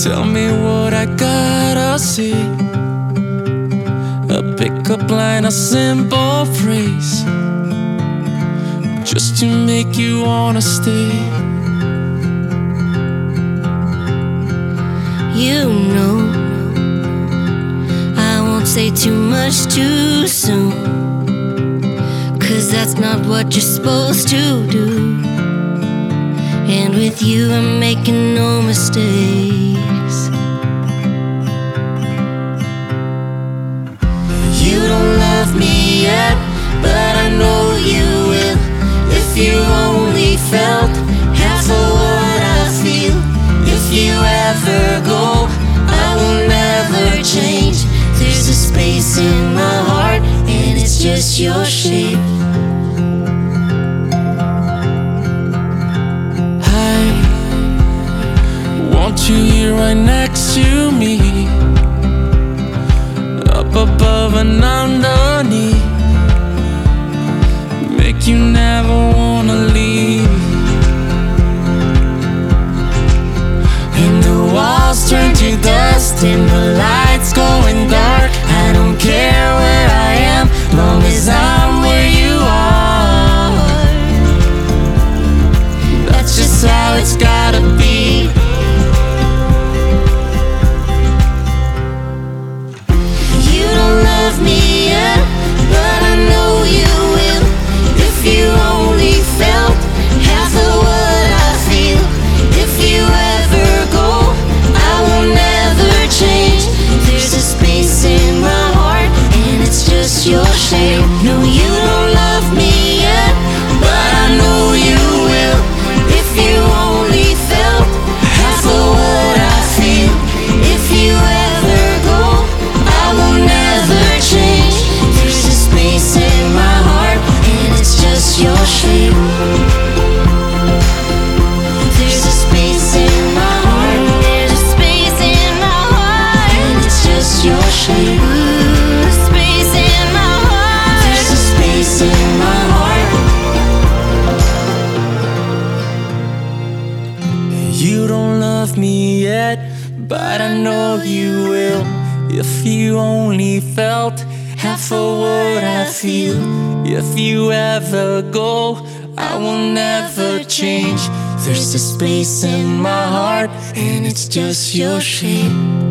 Tell me what I gotta see. A pickup line, a simple phrase, just to make you wanna stay. You know, I won't say too much too soon, 'cause that's not what you're supposed to do. And with you I'm making no mistakes. You don't love me yet, but I know you will. If you only felt half of what I feel. If you ever go, I will never change. There's a space in my heart, and it's just your shape. I want you here right next to me, up above and underneath, make you never wanna leave. And the walls turn to dust and the lights going dark. I don't care where I am, long as I'm where you are. That's just how it's gotta be. You don't love me yet, but I know you will. If you only felt half of what I feel. If you ever go, I will never change. There's a space in my heart, and it's just your shape. No, you don't love me yet, but I know you will. If you only felt half of what I feel. If you ever go, I will never change. There's a space in my heart, and it's just your shape. There's a space in my heart, there's a space in my heart, and it's just your shape. Ooh, space in my heart, there's a space in my heart. You don't love me yet, but I know you will. If you only felt half of what I feel. If you ever go, I will never change. There's a space in my heart, and it's just your shape.